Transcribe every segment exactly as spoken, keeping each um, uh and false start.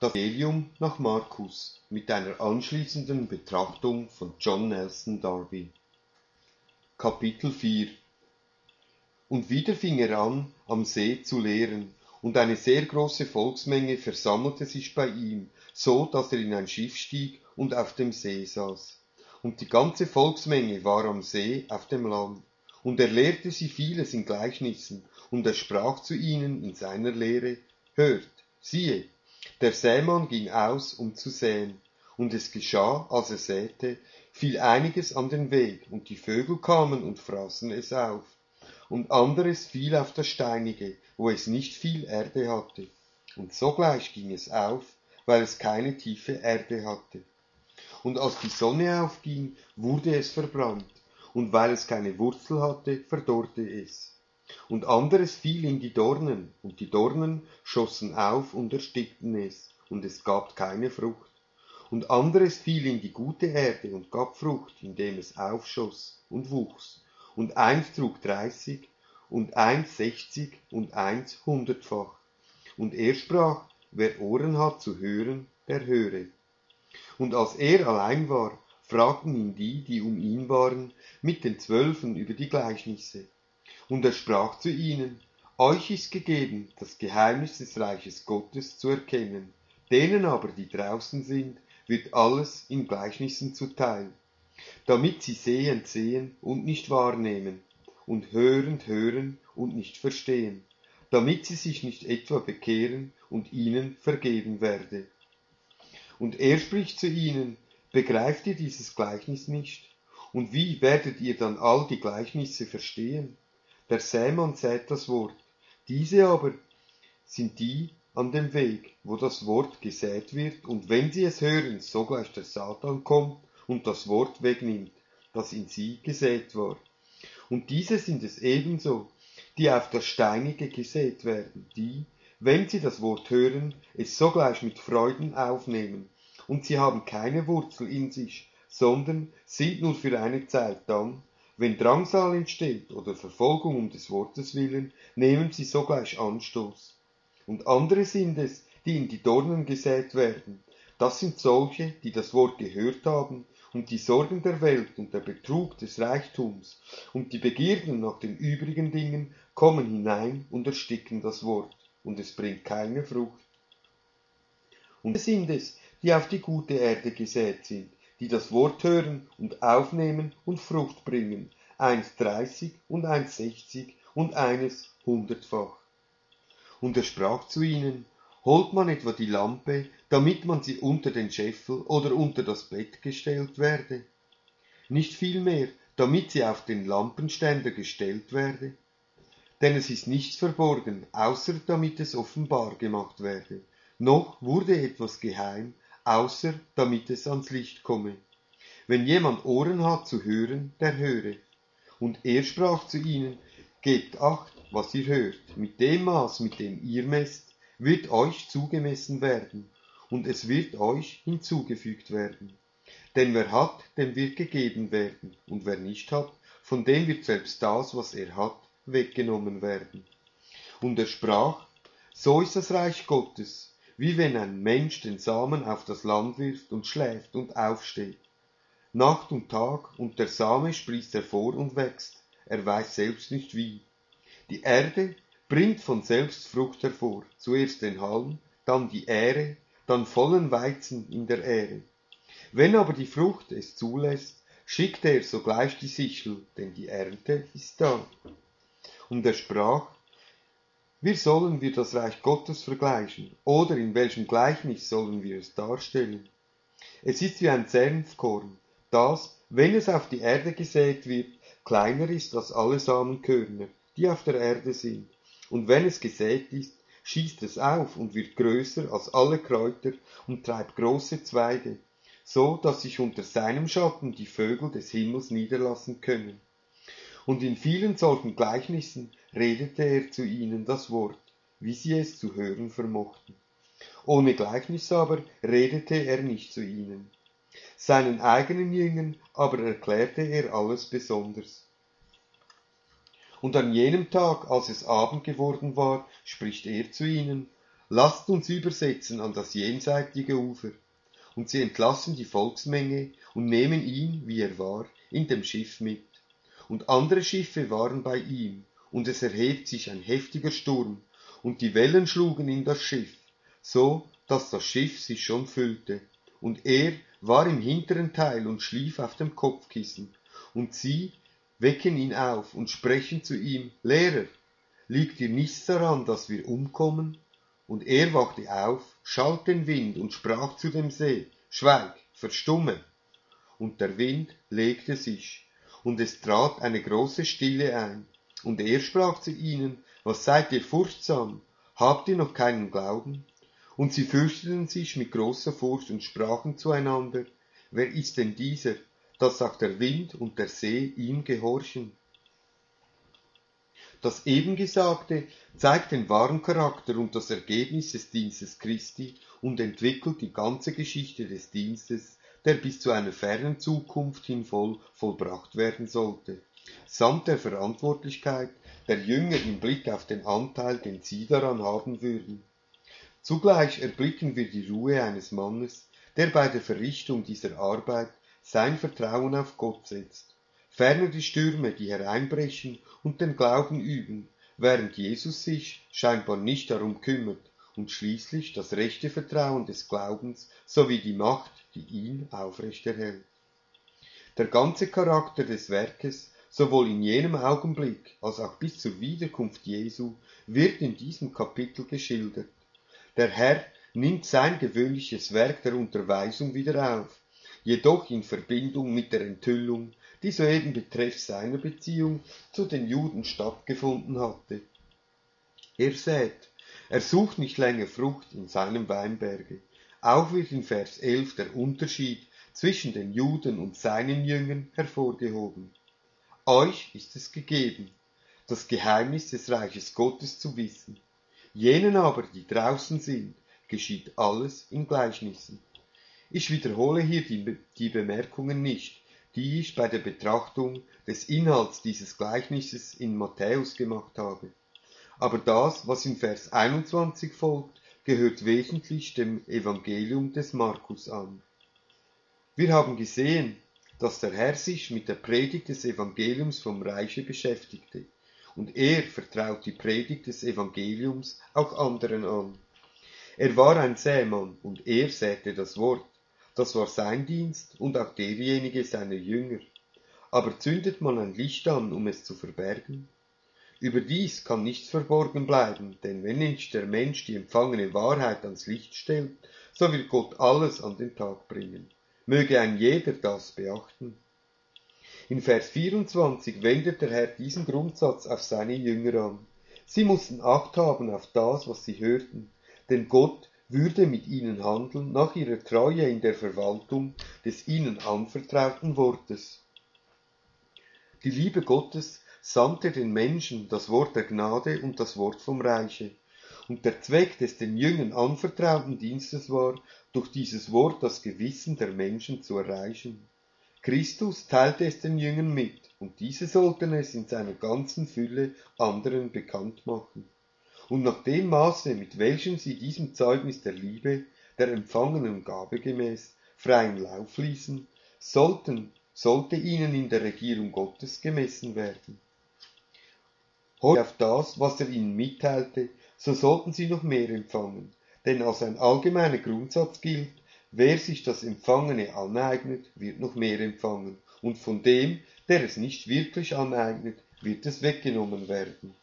Das Evangelium nach Markus mit einer anschließenden Betrachtung von John Nelson Darby. Kapitel vier. Und wieder fing er an, am See zu lehren, und eine sehr große Volksmenge versammelte sich bei ihm, so dass er in ein Schiff stieg und auf dem See saß. Und die ganze Volksmenge war am See auf dem Land. Und er lehrte sie vieles in Gleichnissen, und er sprach zu ihnen in seiner Lehre: Hört, siehe, der Sämann ging aus, um zu säen. Und es geschah, als er säte, fiel einiges an den Weg, und die Vögel kamen und fraßen es auf. Und anderes fiel auf das Steinige, wo es nicht viel Erde hatte. Und sogleich ging es auf, weil es keine tiefe Erde hatte. Und als die Sonne aufging, wurde es verbrannt, und weil es keine Wurzel hatte, verdorrte es. Und anderes fiel in die Dornen, und die Dornen schossen auf und erstickten es, und es gab keine Frucht. Und anderes fiel in die gute Erde und gab Frucht, indem es aufschoss und wuchs. Und eins trug dreißig, und eins sechzig, und eins hundertfach. Und er sprach: Wer Ohren hat zu hören, der höre. Und als er allein war, fragten ihn die, die um ihn waren, mit den Zwölfen über die Gleichnisse. Und er sprach zu ihnen: Euch ist gegeben, das Geheimnis des Reiches Gottes zu erkennen. Denen aber, die draußen sind, wird alles in Gleichnissen zuteil, damit sie sehend sehen und nicht wahrnehmen, und hörend hören und nicht verstehen, damit sie sich nicht etwa bekehren und ihnen vergeben werde. Und er spricht zu ihnen: Begreift ihr dieses Gleichnis nicht? Und wie werdet ihr dann all die Gleichnisse verstehen? Der Sämann sät das Wort. Diese aber sind die an dem Weg, wo das Wort gesät wird, und wenn sie es hören, sogleich der Satan kommt und das Wort wegnimmt, das in sie gesät war. Und diese sind es ebenso, die auf das Steinige gesät werden, die, wenn sie das Wort hören, es sogleich mit Freuden aufnehmen, und sie haben keine Wurzel in sich, sondern sind nur für eine Zeit dann, wenn Drangsal entsteht oder Verfolgung um des Wortes willen, nehmen sie sogleich Anstoß. Und andere sind es, die in die Dornen gesät werden. Das sind solche, die das Wort gehört haben, und die Sorgen der Welt und der Betrug des Reichtums und die Begierden nach den übrigen Dingen kommen hinein und ersticken das Wort, und es bringt keine Frucht. Und es sind es, die auf die gute Erde gesät sind, die das Wort hören und aufnehmen und Frucht bringen, eins dreißig und eins sechzig und eines hundertfach. Und er sprach zu ihnen: Holt man etwa die Lampe, damit man sie unter den Scheffel oder unter das Bett gestellt werde? Nicht vielmehr, damit sie auf den Lampenständer gestellt werde? Denn es ist nichts verborgen, außer damit es offenbar gemacht werde. Noch wurde etwas geheim, außer damit es ans Licht komme. Wenn jemand Ohren hat zu hören, der höre. Und er sprach zu ihnen: Gebt acht, was ihr hört. Mit dem Maß, mit dem ihr messt, wird euch zugemessen werden, und es wird euch hinzugefügt werden. Denn wer hat, dem wird gegeben werden, und wer nicht hat, von dem wird selbst das, was er hat, weggenommen werden. Und er sprach: So ist das Reich Gottes, wie wenn ein Mensch den Samen auf das Land wirft und schläft und aufsteht. Nacht und Tag, und der Same sprießt hervor und wächst, er weiß selbst nicht wie. Die Erde bringt von selbst Frucht hervor, zuerst den Halm, dann die Ähre, dann vollen Weizen in der Ähre. Wenn aber die Frucht es zulässt, schickt er sogleich die Sichel, denn die Ernte ist da. Und er sprach: Wie sollen wir das Reich Gottes vergleichen, oder in welchem Gleichnis sollen wir es darstellen? Es ist wie ein Senfkorn, das, wenn es auf die Erde gesät wird, kleiner ist als alle Samenkörner, die auf der Erde sind. Und wenn es gesät ist, schießt es auf und wird größer als alle Kräuter und treibt große Zweige, so dass sich unter seinem Schatten die Vögel des Himmels niederlassen können. Und in vielen solchen Gleichnissen redete er zu ihnen das Wort, wie sie es zu hören vermochten. Ohne Gleichnis aber redete er nicht zu ihnen. Seinen eigenen Jüngern aber erklärte er alles besonders. Und an jenem Tag, als es Abend geworden war, spricht er zu ihnen: lasst uns übersetzen an das jenseitige Ufer. Und sie entlassen die Volksmenge und nehmen ihn, wie er war, in dem Schiff mit. Und andere Schiffe waren bei ihm, und es erhebt sich ein heftiger Sturm, und die Wellen schlugen in das Schiff, so dass das Schiff sich schon füllte. Und er war im hinteren Teil und schlief auf dem Kopfkissen. Und sie wecken ihn auf und sprechen zu ihm: Lehrer, liegt dir nichts daran, dass wir umkommen? Und er wachte auf, schalt den Wind und sprach zu dem See: Schweig, verstumme. Und der Wind legte sich, und es trat eine große Stille ein. Und er sprach zu ihnen: Was seid ihr furchtsam? Habt ihr noch keinen Glauben? Und sie fürchteten sich mit großer Furcht und sprachen zueinander: Wer ist denn dieser, dass auch der Wind und der See ihm gehorchen? Das eben Gesagte zeigt den wahren Charakter und das Ergebnis des Dienstes Christi und entwickelt die ganze Geschichte des Dienstes, der bis zu einer fernen Zukunft hin voll vollbracht werden sollte, samt der Verantwortlichkeit der Jünger im Blick auf den Anteil, den sie daran haben würden. Zugleich erblicken wir die Ruhe eines Mannes, der bei der Verrichtung dieser Arbeit sein Vertrauen auf Gott setzt. Ferner die Stürme, die hereinbrechen und den Glauben üben, während Jesus sich scheinbar nicht darum kümmert und schließlich das rechte Vertrauen des Glaubens sowie die Macht, die ihn aufrechterhält. Der ganze Charakter des Werkes, sowohl in jenem Augenblick als auch bis zur Wiederkunft Jesu, wird in diesem Kapitel geschildert. Der Herr nimmt sein gewöhnliches Werk der Unterweisung wieder auf, jedoch in Verbindung mit der Enthüllung, die soeben betreffs seiner Beziehung zu den Juden stattgefunden hatte. Er sät, er sucht nicht länger Frucht in seinem Weinberge. Auch wird in Vers elf der Unterschied zwischen den Juden und seinen Jüngern hervorgehoben. Euch ist es gegeben, das Geheimnis des Reiches Gottes zu wissen. Jenen aber, die draußen sind, geschieht alles in Gleichnissen. Ich wiederhole hier die, die Bemerkungen nicht, die ich bei der Betrachtung des Inhalts dieses Gleichnisses in Matthäus gemacht habe. Aber das, was in Vers einundzwanzig folgt, gehört wesentlich dem Evangelium des Markus an. Wir haben gesehen, dass der Herr sich mit der Predigt des Evangeliums vom Reiche beschäftigte, und er vertraut die Predigt des Evangeliums auch anderen an. Er war ein Sämann, und er säte das Wort. Das war sein Dienst und auch derjenige seiner Jünger. Aber zündet man ein Licht an, um es zu verbergen? Überdies kann nichts verborgen bleiben, denn wenn nicht der Mensch die empfangene Wahrheit ans Licht stellt, so wird Gott alles an den Tag bringen. Möge ein jeder das beachten. In Vers vierundzwanzig wendet der Herr diesen Grundsatz auf seine Jünger an. Sie mussten Acht haben auf das, was sie hörten, denn Gott würde mit ihnen handeln nach ihrer Treue in der Verwaltung des ihnen anvertrauten Wortes. Die Liebe Gottes sandte den Menschen das Wort der Gnade und das Wort vom Reiche. Und der Zweck des den Jüngern anvertrauten Dienstes war, durch dieses Wort das Gewissen der Menschen zu erreichen. Christus teilte es den Jüngern mit, und diese sollten es in seiner ganzen Fülle anderen bekannt machen. Und nach dem Maße, mit welchem sie diesem Zeugnis der Liebe, der empfangenen Gabe gemäß, freien Lauf ließen, sollten, sollte ihnen in der Regierung Gottes gemessen werden. Heute auf das, was er ihnen mitteilte, so sollten sie noch mehr empfangen, denn als ein allgemeiner Grundsatz gilt, wer sich das Empfangene aneignet, wird noch mehr empfangen, und von dem, der es nicht wirklich aneignet, wird es weggenommen werden.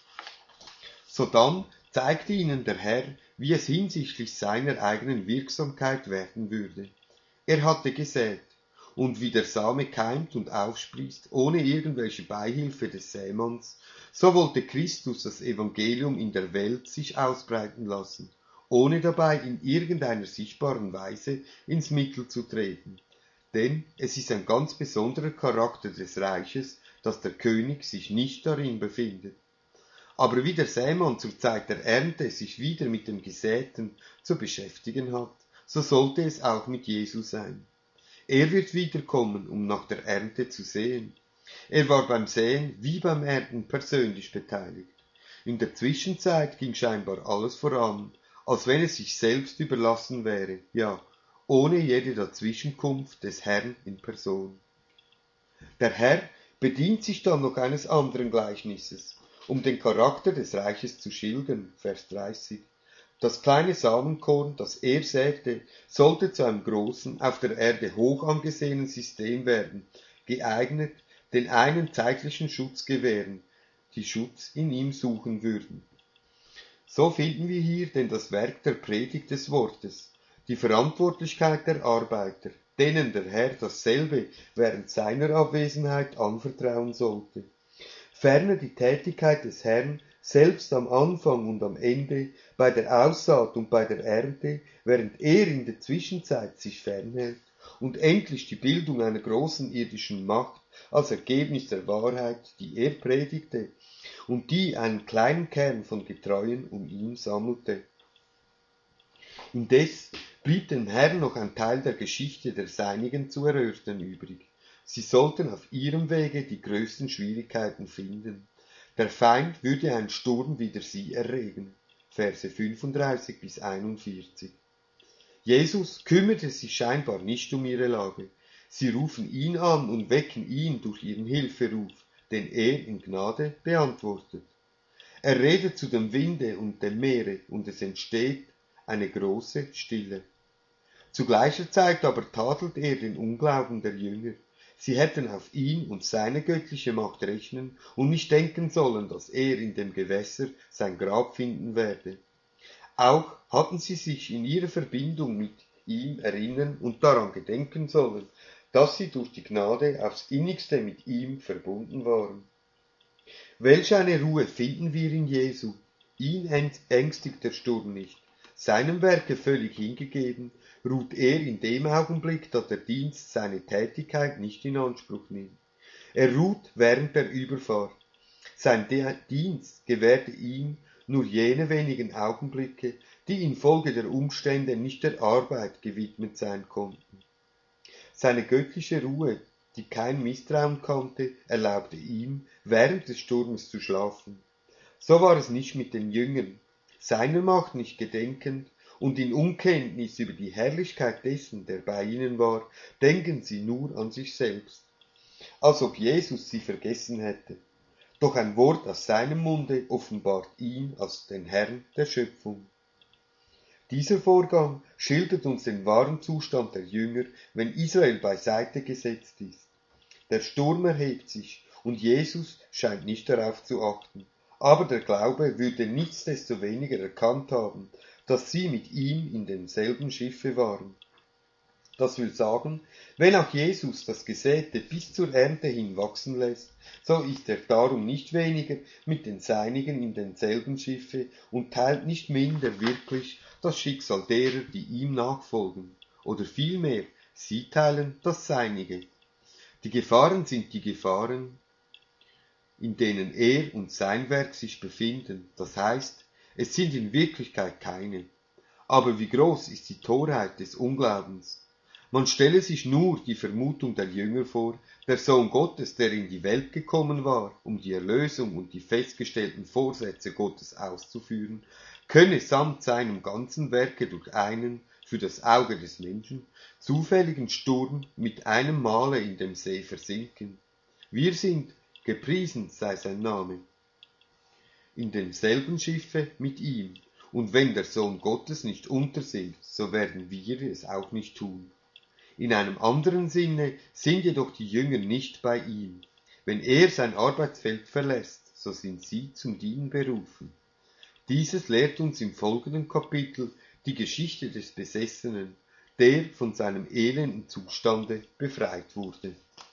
Sodann zeigte ihnen der Herr, wie es hinsichtlich seiner eigenen Wirksamkeit werden würde. Er hatte gesät, und wie der Same keimt und aufsprießt, ohne irgendwelche Beihilfe des Sämanns, so wollte Christus das Evangelium in der Welt sich ausbreiten lassen, ohne dabei in irgendeiner sichtbaren Weise ins Mittel zu treten. Denn es ist ein ganz besonderer Charakter des Reiches, dass der König sich nicht darin befindet. Aber wie der Sämann zur Zeit der Ernte sich wieder mit dem Gesäten zu beschäftigen hat, so sollte es auch mit Jesus sein. Er wird wiederkommen, um nach der Ernte zu sehen. Er war beim Säen wie beim Ernten persönlich beteiligt. In der Zwischenzeit ging scheinbar alles voran, als wenn es sich selbst überlassen wäre, ja, ohne jede Dazwischenkunft des Herrn in Person. Der Herr bedient sich dann noch eines anderen Gleichnisses, um den Charakter des Reiches zu schildern, Vers dreißig. Das kleine Samenkorn, das er säte, sollte zu einem großen, auf der Erde hoch angesehenen System werden, geeignet, den einen zeitlichen Schutz gewähren, die Schutz in ihm suchen würden. So finden wir hier denn das Werk der Predigt des Wortes, die Verantwortlichkeit der Arbeiter, denen der Herr dasselbe während seiner Abwesenheit anvertrauen sollte. Ferner die Tätigkeit des Herrn, selbst am Anfang und am Ende, bei der Aussaat und bei der Ernte, während er in der Zwischenzeit sich fernhält, und endlich die Bildung einer großen irdischen Macht als Ergebnis der Wahrheit, die er predigte, und die einen kleinen Kern von Getreuen um ihn sammelte. Indes blieb dem Herrn noch ein Teil der Geschichte der Seinigen zu erörtern übrig. Sie sollten auf ihrem Wege die größten Schwierigkeiten finden. Der Feind würde einen Sturm wider sie erregen. Verse fünfunddreißig bis einundvierzig. Jesus kümmerte sich scheinbar nicht um ihre Lage. Sie rufen ihn an und wecken ihn durch ihren Hilferuf, den er in Gnade beantwortet. Er redet zu dem Winde und dem Meere, und es entsteht eine große Stille. Zu gleicher Zeit aber tadelt er den Unglauben der Jünger. Sie hätten auf ihn und seine göttliche Macht rechnen und nicht denken sollen, dass er in dem Gewässer sein Grab finden werde. Auch hatten sie sich in ihrer Verbindung mit ihm erinnern und daran gedenken sollen, dass sie durch die Gnade aufs innigste mit ihm verbunden waren. Welch eine Ruhe finden wir in Jesu! Ihn ängstigt der Sturm nicht. Seinem Werke völlig hingegeben, ruht er in dem Augenblick, da der Dienst seine Tätigkeit nicht in Anspruch nimmt. Er ruht während der Überfahrt. Sein Dienst gewährte ihm nur jene wenigen Augenblicke, die infolge der Umstände nicht der Arbeit gewidmet sein konnten. Seine göttliche Ruhe, die kein Misstrauen kannte, erlaubte ihm, während des Sturmes zu schlafen. So war es nicht mit den Jüngern. Seiner Macht nicht gedenkend und in Unkenntnis über die Herrlichkeit dessen, der bei ihnen war, denken sie nur an sich selbst, als ob Jesus sie vergessen hätte. Doch ein Wort aus seinem Munde offenbart ihn als den Herrn der Schöpfung. Dieser Vorgang schildert uns den wahren Zustand der Jünger, wenn Israel beiseite gesetzt ist. Der Sturm erhebt sich und Jesus scheint nicht darauf zu achten. Aber der Glaube würde nichtsdestoweniger erkannt haben, dass sie mit ihm in demselben Schiffe waren. Das will sagen, wenn auch Jesus das Gesäte bis zur Ernte hin wachsen lässt, so ist er darum nicht weniger mit den Seinigen in demselben Schiffe und teilt nicht minder wirklich das Schicksal derer, die ihm nachfolgen, oder vielmehr, sie teilen das Seinige. Die Gefahren sind die Gefahren, in denen er und sein Werk sich befinden, das heißt, es sind in Wirklichkeit keine. Aber wie groß ist die Torheit des Unglaubens? Man stelle sich nur die Vermutung der Jünger vor, der Sohn Gottes, der in die Welt gekommen war, um die Erlösung und die festgestellten Vorsätze Gottes auszuführen, könne samt seinem ganzen Werke durch einen, für das Auge des Menschen, zufälligen Sturm mit einem Male in dem See versinken. Wir sind, gepriesen sei sein Name, in demselben Schiffe mit ihm, und wenn der Sohn Gottes nicht untersinkt, so werden wir es auch nicht tun. In einem anderen Sinne sind jedoch die Jünger nicht bei ihm. Wenn er sein Arbeitsfeld verlässt, so sind sie zum Dienen berufen. Dieses lehrt uns im folgenden Kapitel die Geschichte des Besessenen, der von seinem elenden Zustande befreit wurde.